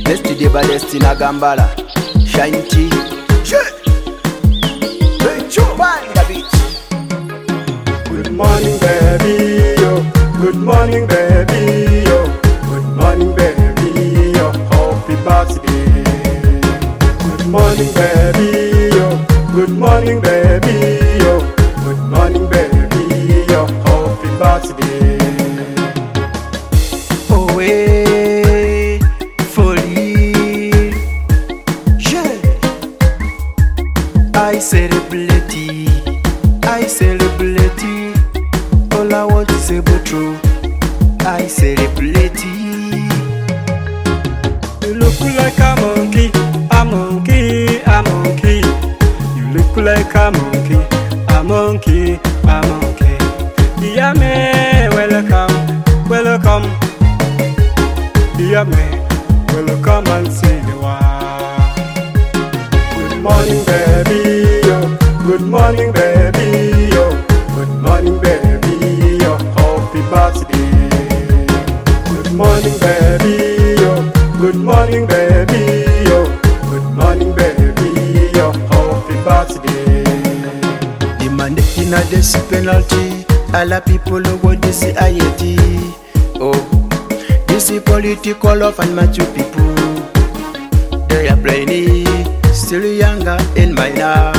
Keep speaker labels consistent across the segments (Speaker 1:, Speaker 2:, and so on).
Speaker 1: Best the baddest in a Gambala. Shine tea. Panda beach.
Speaker 2: Good morning, baby, yo. Good morning, baby, yo. Good morning, baby, yo. Happy birthday. Good morning, baby, yo. Good morning, baby, yo. Good morning, baby, yo. Happy birthday.
Speaker 1: Oh, hey, folie. Yeah. I celebrate it. All I want is a true. I celebrate it.
Speaker 2: You look like a monkey, a monkey, a monkey. You look like a monkey, a monkey, a monkey. Dear me, welcome, welcome. Dear me, welcome and see the world. Good morning, baby, yo. Good morning, baby, yo. Good morning, baby, yo. Happy birthday. Good morning, baby, yo. Good morning, baby, yo. Good morning, baby, yo. Happy birthday.
Speaker 1: The man in a this penalty. All the people who want to see IET. Oh, this is political love and mature people. They are brainy, still younger in my now.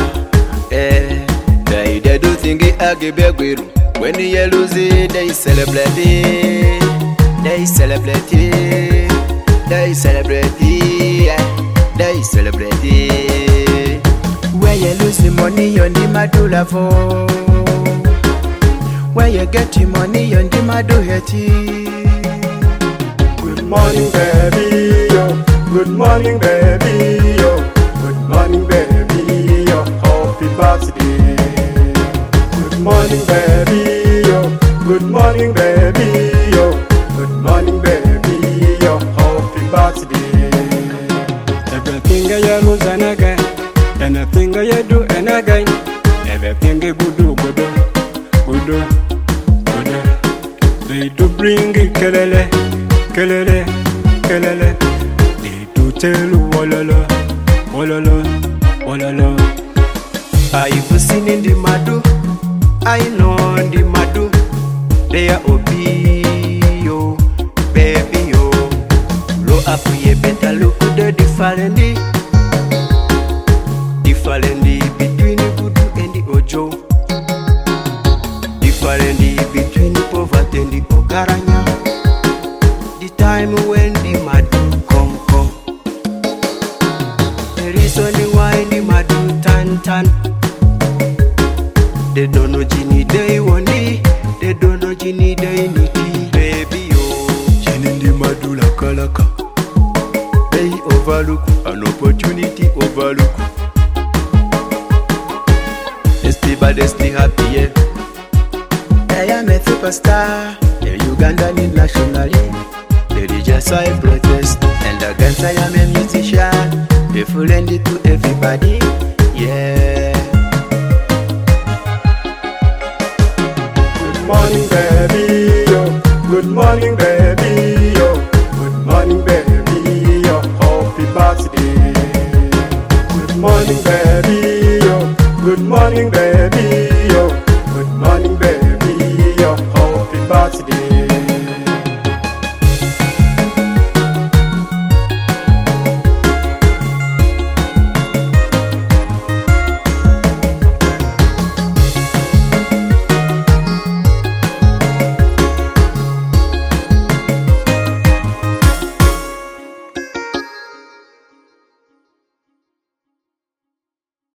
Speaker 1: They do think it agibegwiru. When you lose it, they celebrate it. They celebrate it. They celebrate it. They celebrate it. Where you lose the money on the madula for. Where you get the money on the madu heti.
Speaker 2: Good morning, baby, yo. Good morning, baby, yo. Good morning, baby, yo. Happy birthday. Good morning, baby, yo. Good morning, baby, yo. Good morning, baby, yo. Happy birthday. Everything you lose and again, anything you do and again, everything you do, good. They do bring it, kelele, kelele, kelele. They do tell you, walala, walala, walala.
Speaker 1: I've seen in the madu, I know in the madu. They are obi, yo, baby, yo. Low up, ye better look at the different between the Budu and the Ojo. Different between the poverty and the Ogaranya. The time when the madu come. There is only why the madu tan. They don't know Gini, they want it. They don't know Gini, they need it. Baby, yo. Gini the madu laka. They overlook an opportunity overlook. Destiny happy, yeah. I am a superstar. The Ugandan nationally. The religious I protest. And against I am a musician. The full end it to everybody. Yeah.
Speaker 2: Good morning, baby, yo. Good morning,